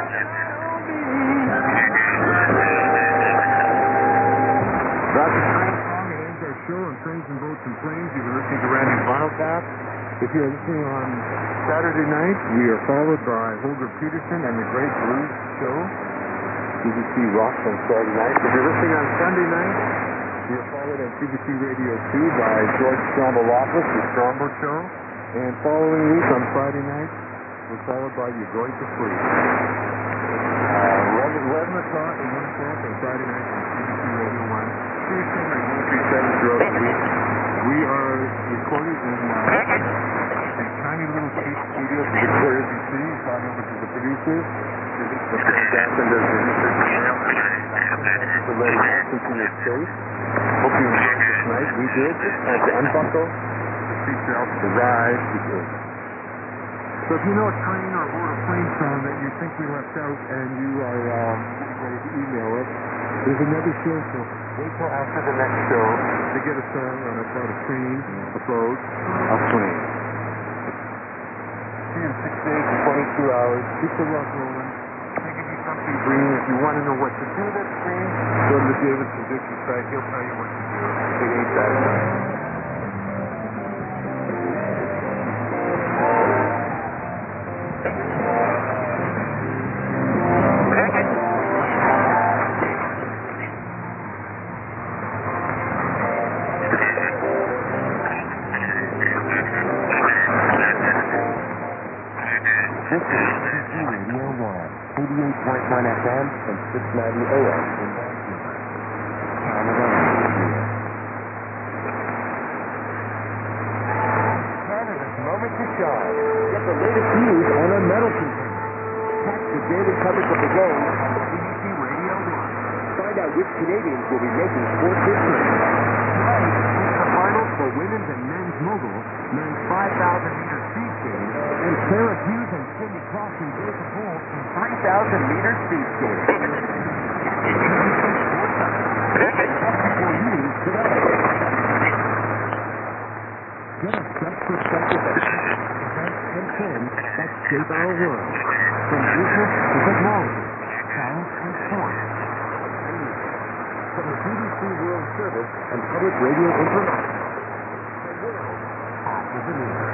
That's the train song. It ends our show on Trains and Boats and Planes. You've been listening to Randy Vinyl. If you're listening on Saturday night, we are followed by Holger Peterson and the Great Blues Show. CBC Rock on Saturday night. If you're listening on Sunday night, we are followed on CBC Radio 2 by George Strombolopoulos, the Strombo Show. And following week on Friday night, we're followed by You're Going to Sleep. 11 o'clock and 1 o'clock on Friday night on CBC Radio 1. Tuesday night, 137 throughout the week. We are recorded in a tiny little cheap studio in Victoria, BC. Tom Roberts is the producer. Jackson does the research and mail. Thanks for letting us into your space. Hope you enjoyed this night. We did. It's time to unbuckle the seatbelt, the ride. We did. So if you know a train or a plane song that you think we left out and you are ready to email us, there's another show, so wait till after the next show to get a song on about a train, a boat, a plane. See you in 6 days and 22 hours. Keep the rock rolling. I'll give you something green. If you want to know what to do that's green, go to the Davidson Dixon site. He'll tell you what to do. It ain't that bad. This is CBC Radio 1, 88.1 FM and 690 AM in Vancouver. Canada's moment to shine. Get the latest news on our metal container. Catch the daily coverage of the road on the CBC Radio 1. Find out which Canadians will be making sports history. Tonight, the finals for women's and men's mogul, men's 5,000-meter speed skating, and Sarah Hughes and Sidney Crosby break the gold in 3,000-meter speed skating. Get a fresh perspective of events and trends that shape our world, from business to technology, science and sports. From the BBC World Service and Public Radio Information, the world after the news.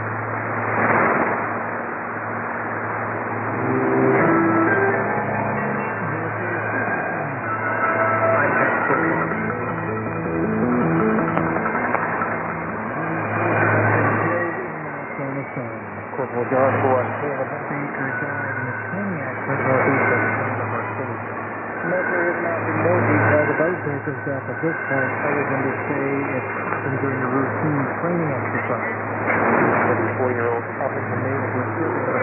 Corporal Joshua Baker died in a train accident northeast of our city. Mercury has not been more detailed about Baker's death at this point, other than to say it happened during a routine training exercise. The 34-year-old officer made of